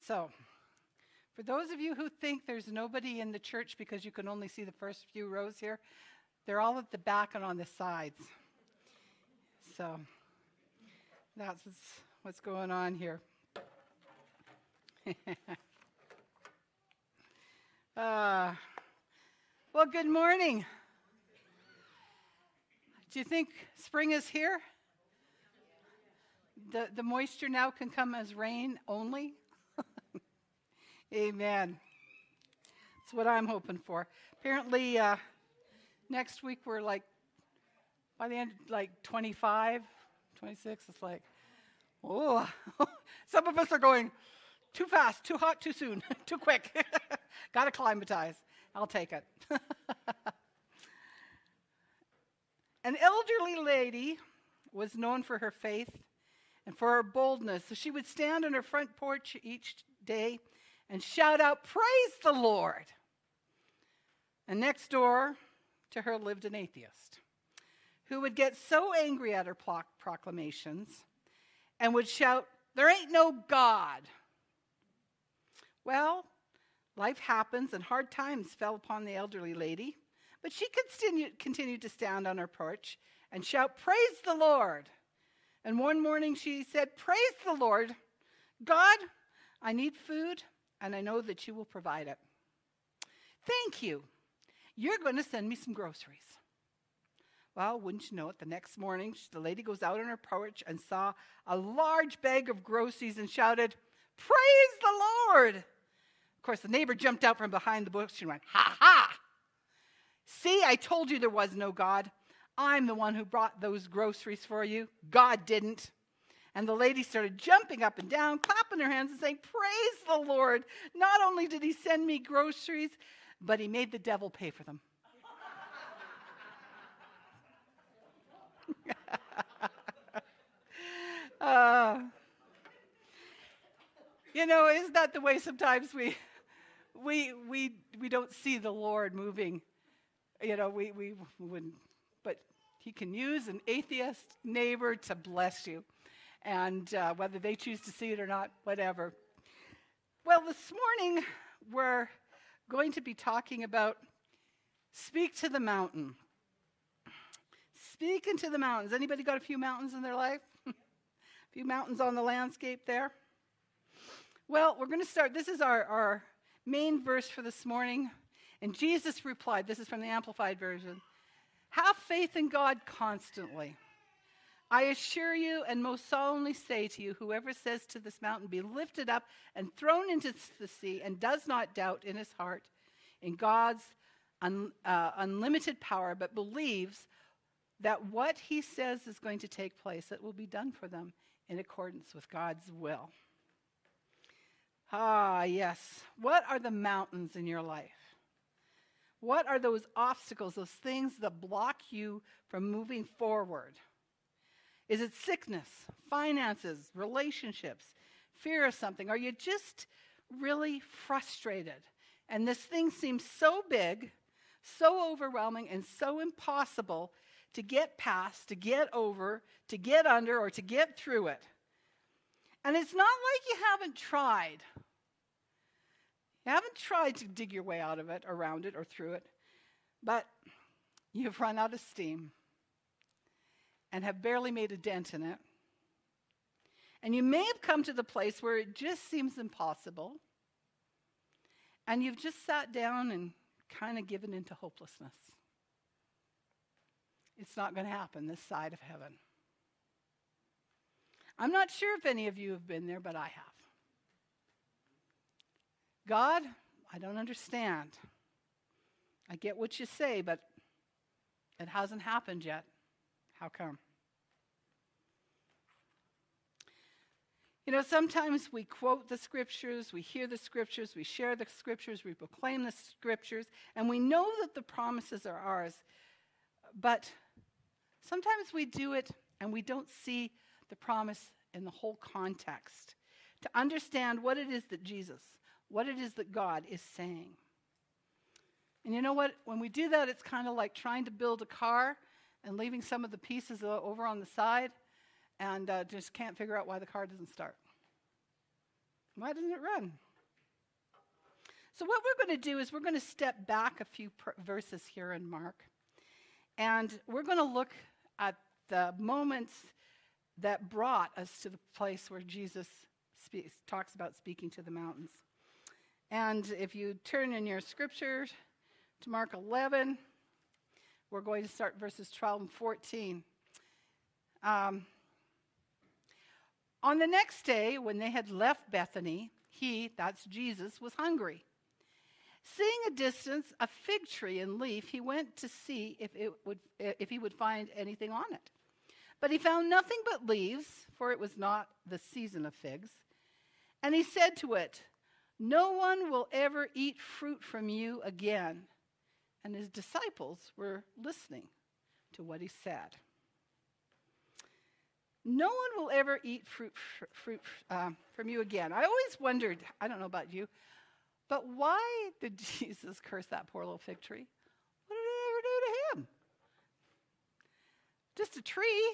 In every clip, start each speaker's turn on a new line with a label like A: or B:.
A: So, for those of you who think there's nobody in the church because you can only see the first few rows here, they're all at the back and on the sides. So, that's what's going on here. Well, good morning. Do you think spring is here? The moisture now can come as rain only? Amen. That's what I'm hoping for. Apparently, next week we're like, by the end, like 25, 26. It's like, oh, some of us are going too fast, too hot, too soon, too quick. Got to climatize. I'll take it. An elderly lady was known for her faith and for her boldness. So she would stand on her front porch each day and shout out, "Praise the Lord." And next door to her lived an atheist who would get so angry at her proclamations and would shout, "There ain't no God." Well, life happens and hard times fell upon the elderly lady, but she continued to stand on her porch and shout, "Praise the Lord." And one morning she said, "Praise the Lord. God, I need food, and I know that you will provide it. Thank you. You're going to send me some groceries." Well, wouldn't you know it, the next morning, the lady goes out on her porch and saw a large bag of groceries and shouted, "Praise the Lord." Of course, the neighbor jumped out from behind the bush and went, "Ha ha! See, I told you there was no God. I'm the one who brought those groceries for you. God didn't." And the lady started jumping up and down, clapping her hands and saying, "Praise the Lord. Not only did he send me groceries, but he made the devil pay for them." Isn't that the way sometimes we don't see the Lord moving? We wouldn't, but he can use an atheist neighbor to bless you. And whether they choose to see it or not, whatever. Well, this morning we're going to be talking about speak to the mountain. Speak into the mountains. Anybody got a few mountains in their life? A few mountains on the landscape there? Well, we're going to start. This is our main verse for this morning. And Jesus replied, this is from the Amplified Version, "Have faith in God constantly. I assure you and most solemnly say to you, whoever says to this mountain, 'Be lifted up and thrown into the sea,' and does not doubt in his heart in God's unlimited power, but believes that what he says is going to take place, it will be done for them in accordance with God's will." Ah, yes. What are the mountains in your life? What are those obstacles, those things that block you from moving forward? Is it sickness, finances, relationships, fear of something? Are you just really frustrated? And this thing seems so big, so overwhelming, and so impossible to get past, to get over, to get under, or to get through it. And it's not like you haven't tried. You haven't tried to dig your way out of it, around it, or through it. But you've run out of steam and have barely made a dent in it. And you may have come to the place where it just seems impossible. And you've just sat down and kind of given into hopelessness. It's not going to happen this side of heaven. I'm not sure if any of you have been there, but I have. God, I don't understand. I get what you say, but it hasn't happened yet. How come? Sometimes we quote the scriptures, we hear the scriptures, we share the scriptures, we proclaim the scriptures, and we know that the promises are ours. But sometimes we do it and we don't see the promise in the whole context to understand what it is that Jesus, what it is that God is saying. And you know what? When we do that, it's kind of like trying to build a car and leaving some of the pieces over on the side and just can't figure out why the car doesn't start. Why doesn't it run? So what we're going to do is we're going to step back a few verses here in Mark. And we're going to look at the moments that brought us to the place where Jesus talks about speaking to the mountains. And if you turn in your scripture to Mark 11, we're going to start verses 12 and 14. On the next day, when they had left Bethany, he, that's Jesus, was hungry. Seeing a distance a fig tree in leaf, he went to see if he would find anything on it. But he found nothing but leaves, for it was not the season of figs. And he said to it, "No one will ever eat fruit from you again." And his disciples were listening to what he said. No one will ever eat fruit from you again. I always wondered, I don't know about you, but why did Jesus curse that poor little fig tree? What did it ever do to him? Just a tree.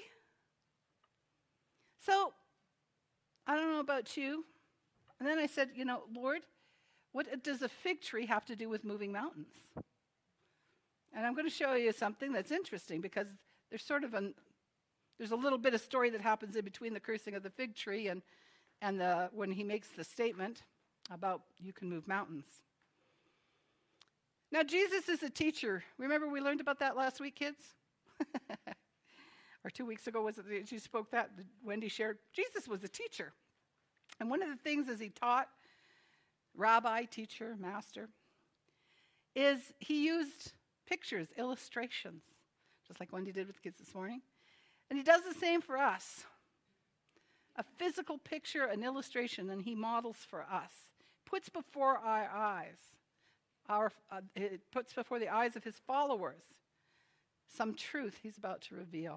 A: So, I don't know about you. And then I said, Lord, what does a fig tree have to do with moving mountains? And I'm going to show you something that's interesting because there's there's a little bit of story that happens in between the cursing of the fig tree and when he makes the statement about you can move mountains. Now, Jesus is a teacher. Remember we learned about that last week, kids? Or 2 weeks ago, was it that you spoke that? Wendy shared. Jesus was a teacher. And one of the things as he taught, rabbi, teacher, master, is he used pictures, illustrations, just like Wendy did with the kids this morning. And he does the same for us. A physical picture, an illustration, and he models for us. Puts before our eyes, it puts before the eyes of his followers some truth he's about to reveal.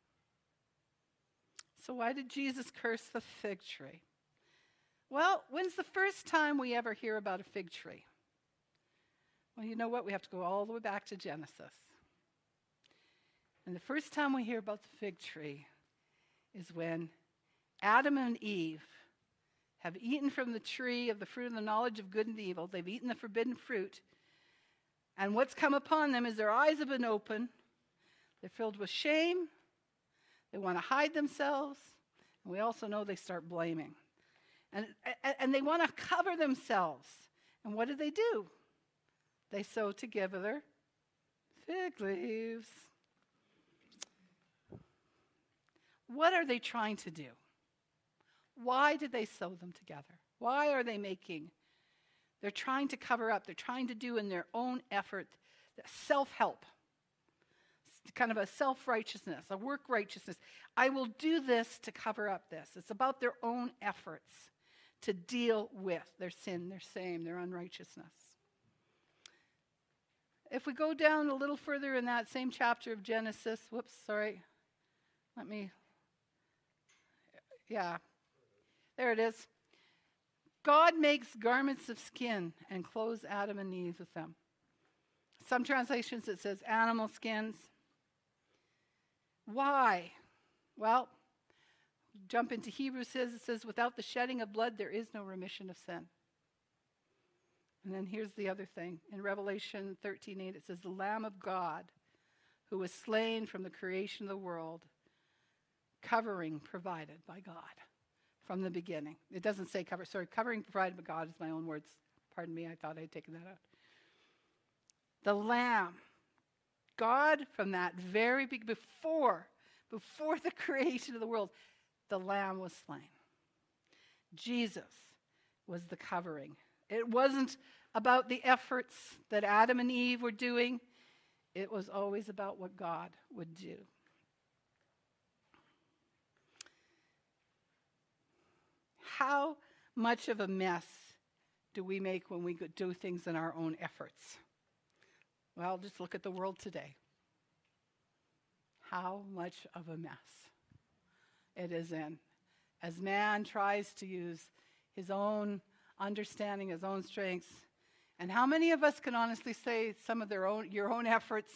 A: So why did Jesus curse the fig tree? Well, when's the first time we ever hear about a fig tree? Well, you know what? We have to go all the way back to Genesis. And the first time we hear about the fig tree is when Adam and Eve have eaten from the tree of the fruit of the knowledge of good and evil. They've eaten the forbidden fruit. And what's come upon them is their eyes have been open. They're filled with shame. They want to hide themselves. And we also know they start blaming. And they want to cover themselves. And what do? They sew together fig leaves. What are they trying to do? Why did they sew them together? Why are they they're trying to cover up. They're trying to do in their own effort, self-help. It's kind of a self-righteousness, a work righteousness. I will do this to cover up this. It's about their own efforts to deal with their sin, their shame, their unrighteousness. If we go down a little further in that same chapter of Genesis, there it is. God makes garments of skin and clothes Adam and Eve with them. Some translations it says animal skins. Why? Well, jump into Hebrews, it says, without the shedding of blood, there is no remission of sin. And then here's the other thing. In Revelation 13:8, it says, the Lamb of God, who was slain from the creation of the world, covering provided by God from the beginning. It doesn't say covering provided by God is my own words. Pardon me, I thought I'd taken that out. The Lamb, God from that very big, before the creation of the world, the Lamb was slain. Jesus was the covering. It wasn't about the efforts that Adam and Eve were doing. It was always about what God would do. How much of a mess do we make when we do things in our own efforts? Well, just look at the world today. How much of a mess it is in. As man tries to use his own understanding, his own strengths. And how many of us can honestly say some of your own efforts?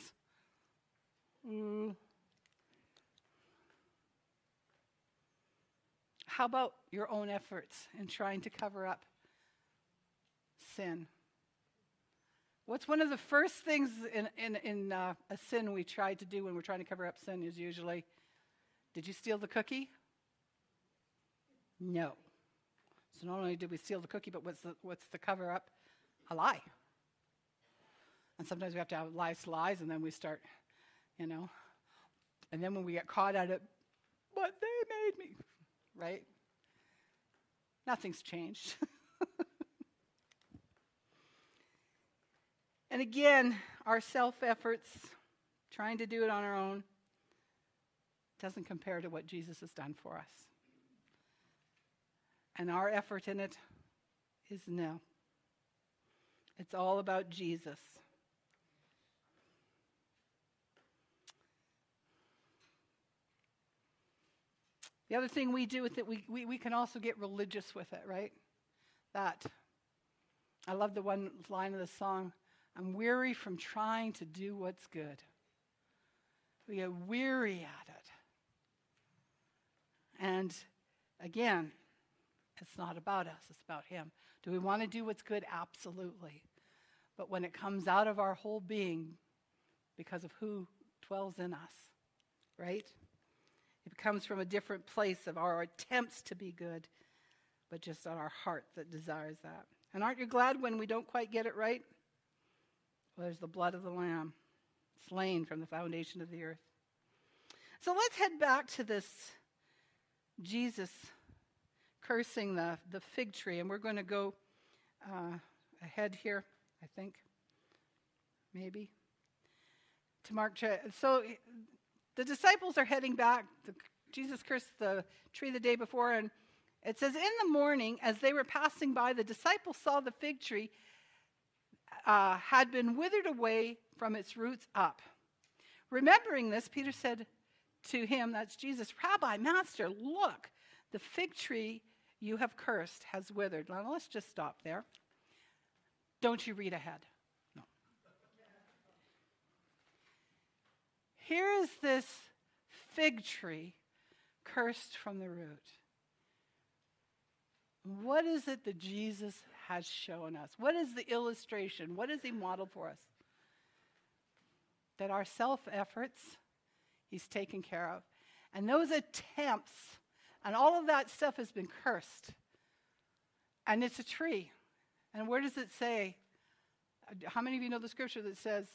A: how about your own efforts in trying to cover up sin? What's one of the first things in a sin we try to do when we're trying to cover up sin is usually, did you steal the cookie? No. So not only did we steal the cookie, but what's the cover up? A lie. And sometimes we have to have lies, and then we start, and then when we get caught at it, but they made me, right? Nothing's changed. And again, our self-efforts, trying to do it on our own, doesn't compare to what Jesus has done for us. And our effort in it is nil. It's all about Jesus. The other thing we do with it, we can also get religious with it, right? I love the one line of the song, I'm weary from trying to do what's good. We get weary at it. And again, it's not about us, it's about him. Do we want to do what's good? Absolutely. But when it comes out of our whole being, because of who dwells in us, right? It comes from a different place of our attempts to be good, but just on our heart that desires that. And aren't you glad when we don't quite get it right? Well, there's the blood of the Lamb, slain from the foundation of the earth. So let's head back to this Jesus cursing the fig tree, and we're going to go ahead here, I think, maybe, to Mark. So the disciples are heading back. Jesus cursed the tree the day before, and it says, in the morning, as they were passing by, the disciples saw the fig tree had been withered away from its roots up. Remembering this, Peter said to him, that's Jesus, Rabbi, Master, look, the fig tree you have cursed has withered. Now, let's just stop there. Don't you read ahead. No. Here is this fig tree cursed from the root. What is it that Jesus has shown us? What is the illustration? What has he modeled for us? That our self-efforts, he's taken care of. And those attempts, and all of that stuff has been cursed. And it's a tree. And where does it say? How many of you know the scripture that says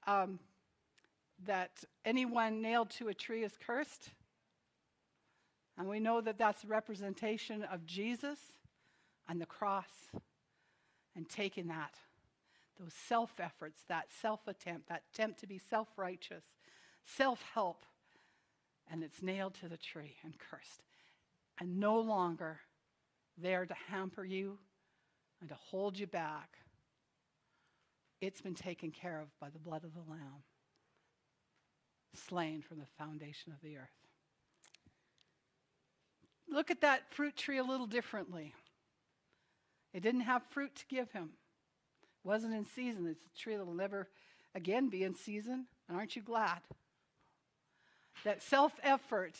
A: that anyone nailed to a tree is cursed? And we know that that's a representation of Jesus and the cross and taking that, those self-efforts, that self-attempt, that attempt to be self-righteous, self-help, and it's nailed to the tree and cursed. And no longer there to hamper you and to hold you back. It's been taken care of by the blood of the Lamb, slain from the foundation of the earth. Look at that fruit tree a little differently. It didn't have fruit to give him. It wasn't in season. It's a tree that will never again be in season. And aren't you glad? That self-effort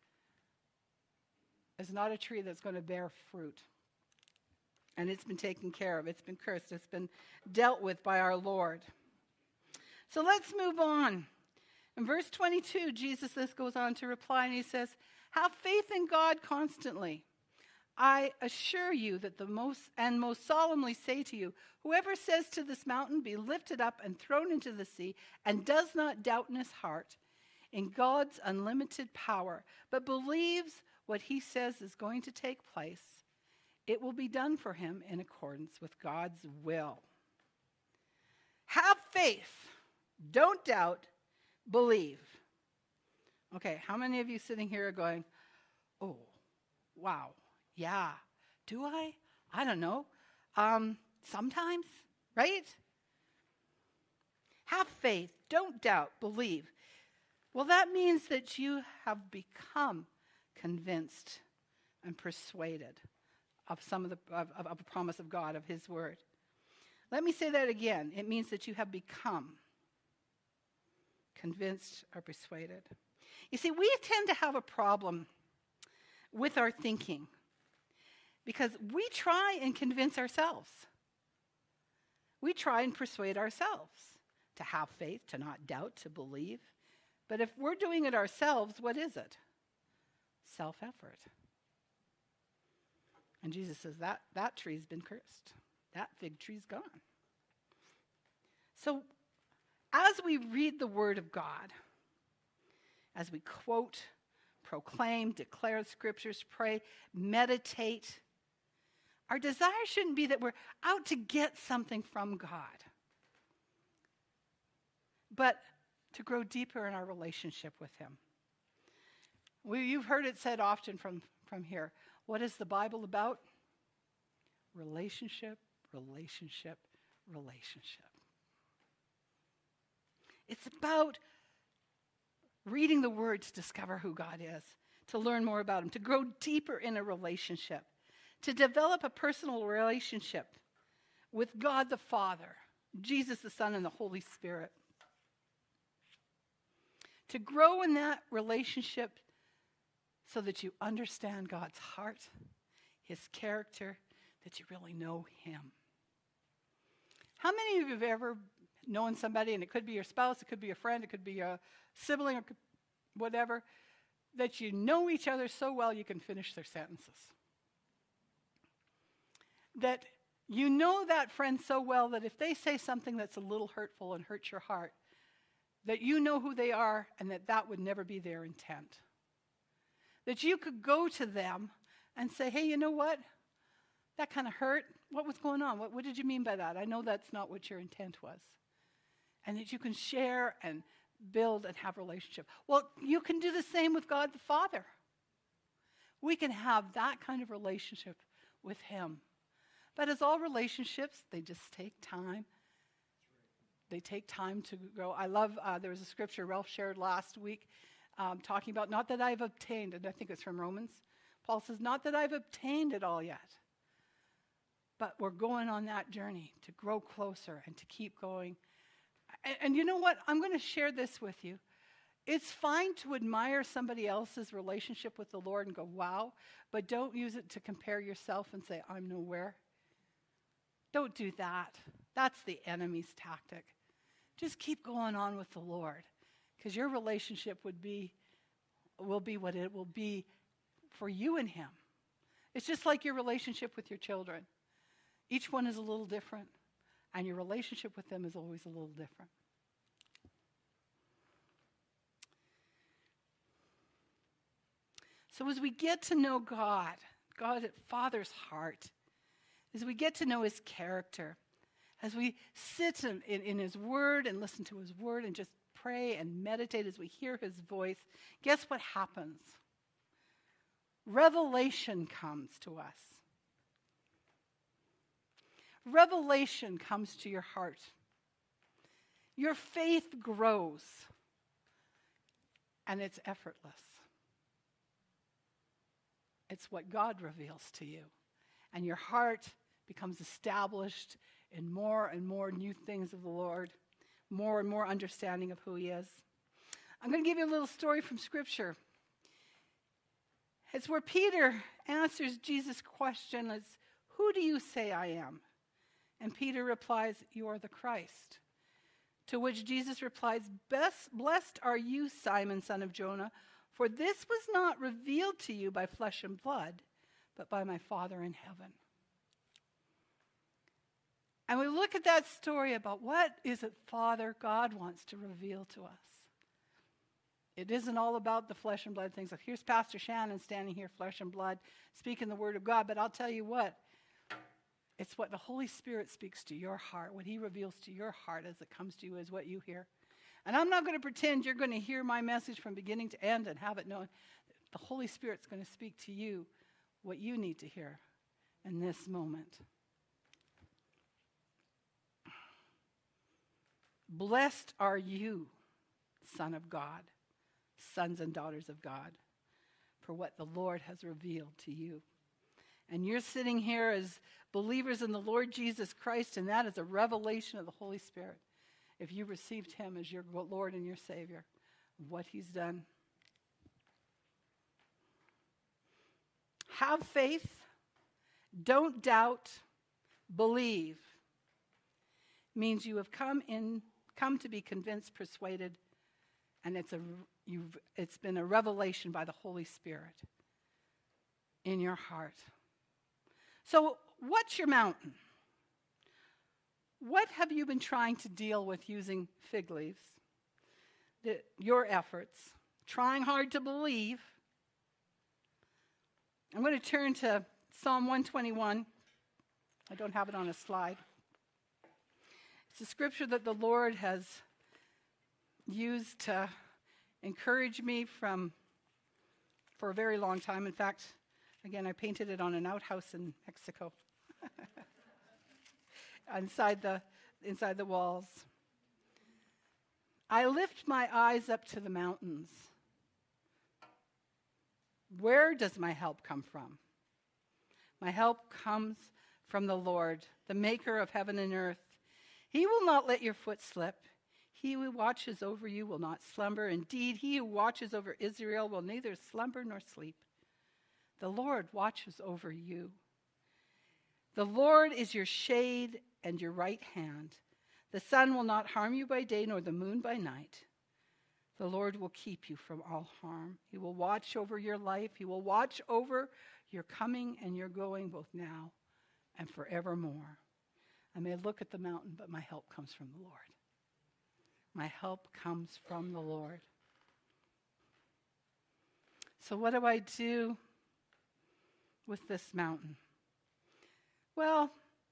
A: is not a tree that's going to bear fruit. And it's been taken care of. It's been cursed. It's been dealt with by our Lord. So let's move on. In verse 22, Jesus goes on to reply, and he says, have faith in God constantly. I assure you that most solemnly say to you, whoever says to this mountain, be lifted up and thrown into the sea, and does not doubt in his heart, in God's unlimited power, but believes what he says is going to take place, it will be done for him in accordance with God's will. Have faith. Don't doubt. Believe. Okay, how many of you sitting here are going, oh, wow, yeah, do I? I don't know. Sometimes, right? Have faith. Don't doubt. Believe. Well, that means that you have become convinced and persuaded of some of the promise of God, of his word. Let me say that again. It means that you have become convinced or persuaded. You see, we tend to have a problem with our thinking. Because we try and convince ourselves. We try and persuade ourselves to have faith, to not doubt, to believe. But if we're doing it ourselves, what is it? Self-effort. And Jesus says that tree's been cursed. That fig tree's gone. So as we read the Word of God, as we quote, proclaim, declare scriptures, pray, meditate, our desire shouldn't be that we're out to get something from God, but to grow deeper in our relationship with Him. You've heard it said often from here. What is the Bible about? Relationship, relationship, relationship. It's about reading the Word to discover who God is, to learn more about Him, to grow deeper in a relationship, to develop a personal relationship with God the Father, Jesus the Son, and the Holy Spirit. To grow in that relationship so that you understand God's heart, His character, that you really know Him. How many of you have ever known somebody, and it could be your spouse, it could be a friend, it could be a sibling, or whatever, that you know each other so well you can finish their sentences? That you know that friend so well that if they say something that's a little hurtful and hurts your heart, that you know who they are and that would never be their intent. That you could go to them and say, hey, you know what? That kind of hurt. What was going on? What did you mean by that? I know that's not what your intent was. And that you can share and build and have a relationship. Well, you can do the same with God the Father. We can have that kind of relationship with Him. But as all relationships, they just take time. They take time to grow. I love, there was a scripture Ralph shared last week talking about, not that I've obtained, and I think it's from Romans. Paul says, not that I've obtained it all yet, but we're going on that journey to grow closer and to keep going. And you know what? I'm going to share this with you. It's fine to admire somebody else's relationship with the Lord and go, wow, but don't use it to compare yourself and say, I'm nowhere. Don't do that. That's the enemy's tactic. Just keep going on with the Lord, because your relationship will be what it will be for you and Him. It's just like your relationship with your children. Each one is a little different, and your relationship with them is always a little different. So as we get to know God at Father's heart, as we get to know His character, as we sit in His Word and listen to His Word and just pray and meditate as we hear His voice, guess what happens? Revelation comes to us. Revelation comes to your heart. Your faith grows, and it's effortless. It's what God reveals to you. And your heart becomes established in more and more new things of the Lord, more and more understanding of who He is. I'm going to give you a little story from Scripture. It's where Peter answers Jesus' question as, who do you say I am? And Peter replies, you are the Christ. To which Jesus replies, blessed are you, Simon, son of Jonah, for this was not revealed to you by flesh and blood, but by my Father in heaven. And we look at that story about what is it Father God wants to reveal to us. It isn't all about the flesh and blood things. Like, here's Pastor Shannon standing here, flesh and blood, speaking the word of God. But I'll tell you what, it's what the Holy Spirit speaks to your heart, what He reveals to your heart as it comes to you is what you hear. And I'm not going to pretend you're going to hear my message from beginning to end and have it known. The Holy Spirit's going to speak to you what you need to hear in this moment. Blessed are you, Son of God, sons and daughters of God, for what the Lord has revealed to you. And you're sitting here as believers in the Lord Jesus Christ, and that is a revelation of the Holy Spirit. If you received Him as your Lord and your Savior, what He's done. Have faith, don't doubt, believe means you have come to be convinced, persuaded, and it's been a revelation by the Holy Spirit in your heart. So, what's your mountain? What have you been trying to deal with using fig leaves? Your efforts, trying hard to believe. I'm going to turn to Psalm 121. I don't have it on a slide. It's a scripture that the Lord has used to encourage me for a very long time. In fact, again, I painted it on an outhouse in Mexico. inside the walls. I lift my eyes up to the mountains. Where does my help come from? My help comes from the Lord, the maker of heaven and earth. He will not let your foot slip. He who watches over you will not slumber. Indeed, he who watches over Israel will neither slumber nor sleep. The Lord watches over you. The Lord is your shade and your right hand. The sun will not harm you by day, nor the moon by night. The Lord will keep you from all harm. He will watch over your life. He will watch over your coming and your going, both now and forevermore. I may look at the mountain, but my help comes from the Lord. My help comes from the Lord. So what do I do with this mountain? Well,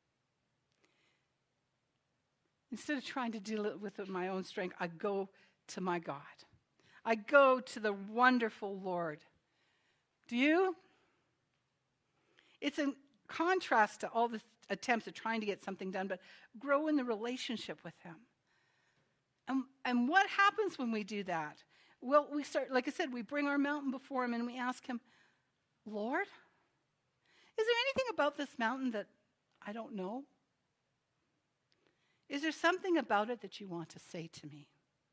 A: instead of trying to deal with it with my own strength, I go to my God. I go to the wonderful Lord. Do you? It's in contrast to all the attempts at trying to get something done, but grow in the relationship with him. And what happens when we do that? Well, we start, like I said, we bring our mountain before him and we ask him, Lord, is there anything about this mountain that I don't know? Is there something about it that you want to say to me?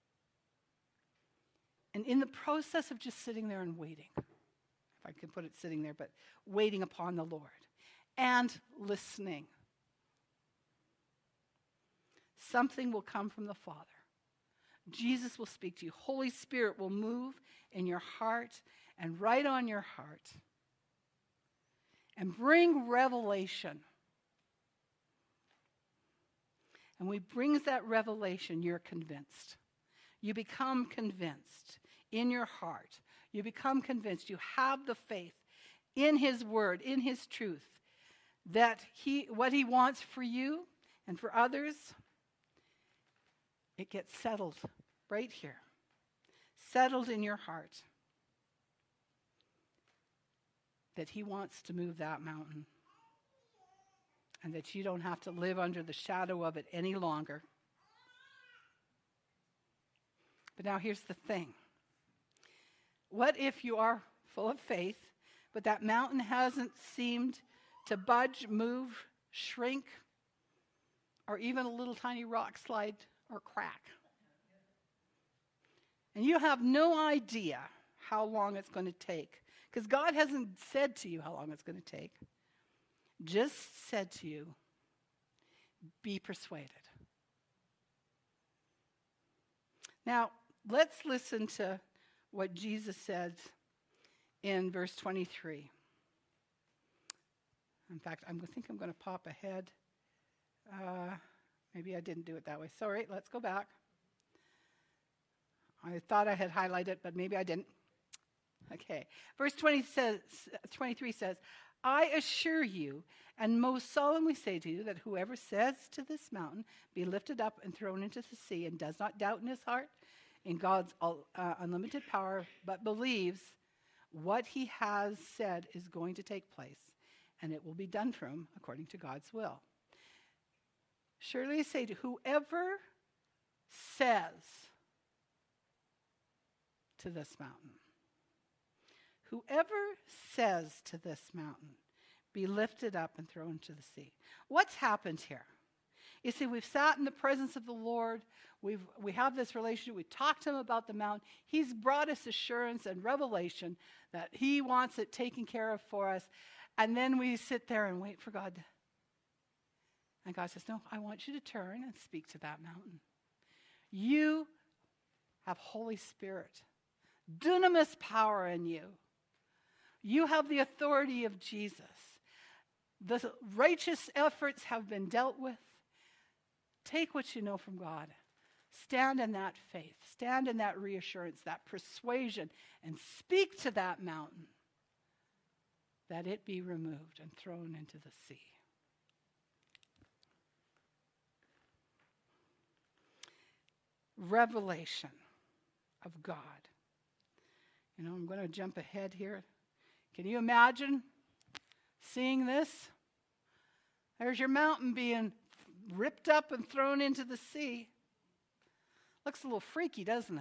A: And in the process of just sitting there and waiting, if I could put it sitting there, but waiting upon the Lord and listening, something will come from the Father. Jesus will speak to you. Holy Spirit will move in your heart and right on your heart and bring revelation. And when he brings that revelation, you're convinced. You become convinced in your heart. You become convinced. You have the faith in his word, in his truth, that what he wants for you and for others, it gets settled right here. Settled in your heart. That he wants to move that mountain. And that you don't have to live under the shadow of it any longer. But now here's the thing. What if you are full of faith, but that mountain hasn't seemed to budge, move, shrink, or even a little tiny rock slide or crack? And you have no idea how long it's going to take, because God hasn't said to you how long it's going to take. Just said to you, be persuaded. Now, let's listen to what Jesus said in verse 23. In fact, I think I'm going to pop ahead. Maybe I didn't do it that way. Sorry, let's go back. I thought I had highlighted, but maybe I didn't. Okay. Verse 23 says, I assure you, and most solemnly say to you, that whoever says to this mountain, be lifted up and thrown into the sea, and does not doubt in his heart in God's unlimited power, but believes what he has said is going to take place, and it will be done for him according to God's will. Surely I say to whoever says to this mountain, whoever says to this mountain, be lifted up and thrown into the sea. What's happened here? You see, we've sat in the presence of the Lord. We have this relationship. We talked to him about the mount. He's brought us assurance and revelation that he wants it taken care of for us. And then we sit there and wait for God. And God says, no, I want you to turn and speak to that mountain. You have Holy Spirit, dunamis power in you. You have the authority of Jesus. The righteous efforts have been dealt with. Take what you know from God. Stand in that faith. Stand in that reassurance, that persuasion, and speak to that mountain that it be removed and thrown into the sea. Revelation of God. You know, I'm going to jump ahead here. Can you imagine seeing this? There's your mountain being ripped up and thrown into the sea. Looks a little freaky, doesn't it?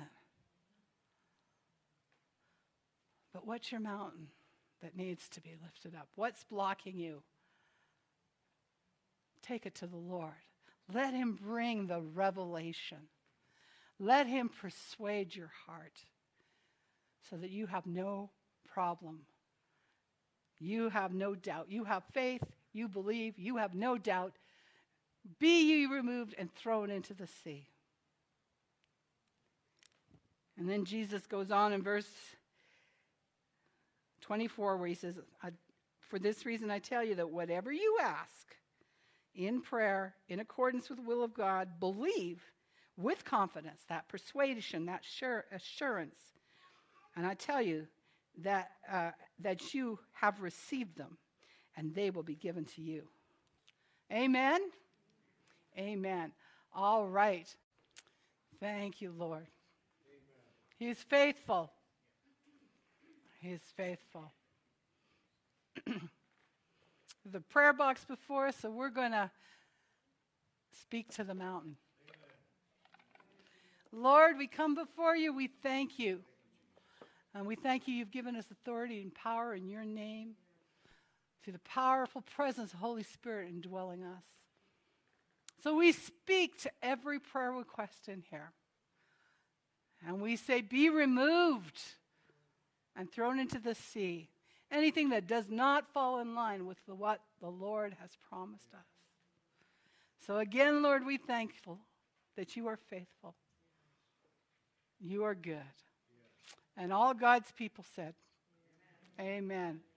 A: But what's your mountain that needs to be lifted up? What's blocking you? Take it to the Lord. Let him bring the revelation. Let him persuade your heart so that you have no problem. You have no doubt. You have faith. You believe. You have no doubt. Be ye removed and thrown into the sea. And then Jesus goes on in verse 24 where he says, for this reason I tell you that whatever you ask in prayer, in accordance with the will of God, believe with confidence, that persuasion, that assurance. And I tell you that you have received them, and they will be given to you. Amen? Amen. All right. Thank you, Lord. Amen. He's faithful. He's faithful. The prayer box before us, so we're going to speak to the mountain. Lord, we come before you. We thank you. And we thank you. You've given us authority and power in your name through the powerful presence of the Holy Spirit indwelling us. So we speak to every prayer request in here. And we say, be removed and thrown into the sea. Anything that does not fall in line with what the Lord has promised us. So again, Lord, we're thankful that you are faithful. You are good. And all God's people said, amen.